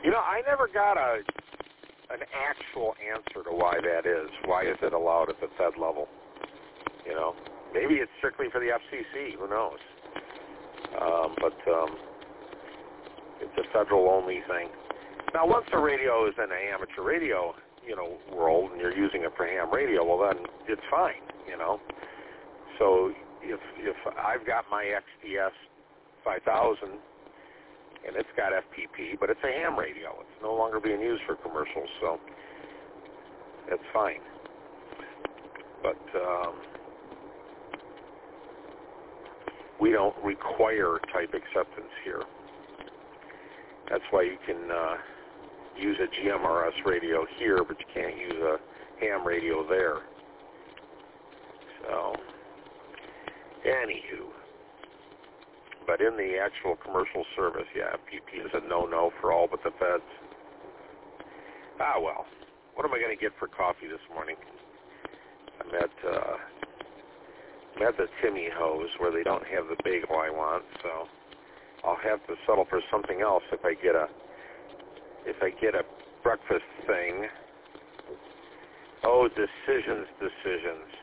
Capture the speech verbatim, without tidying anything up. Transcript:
You know, I never got a an actual answer to why that is. Why is it allowed at the Fed level? You know, maybe it's strictly for the F C C. Who knows? Um, but um, it's a federal-only thing. Now, once the radio is in the amateur radio, you know, world, and you're using it for ham radio, well, then it's fine. You know. So if if I've got my X D S five thousand. And it's got F P P, but it's a ham radio. It's no longer being used for commercials, so that's fine. But um, we don't require type acceptance here. That's why you can uh, use a G M R S radio here, but you can't use a ham radio there. So, anywho. But in the actual commercial service, yeah, F P P is a no-no for all but the feds. Ah, well, what am I going to get for coffee this morning? I'm at, uh, I'm at the Timmy Hose where they don't have the bagel I want, so I'll have to settle for something else if I get a, if I get a breakfast thing. Oh, decisions, decisions.